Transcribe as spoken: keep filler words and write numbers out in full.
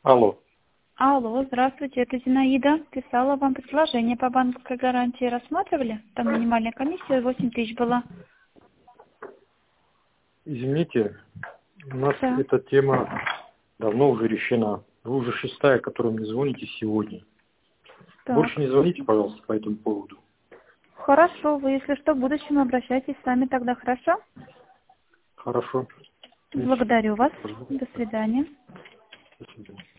Алло. Алло, здравствуйте, это Зинаида. Писала вам предложение по банковской гарантии. Рассматривали? Там минимальная комиссия восемь тысяч была. Извините, у нас Да. эта тема давно уже решена. Вы уже шестая, которую мне звоните сегодня. Так. Больше не звоните, пожалуйста, по этому поводу. Хорошо, вы, если что, в будущем обращайтесь сами тогда, хорошо? Хорошо. Благодарю вас. Пожалуйста. До свидания. До свидания.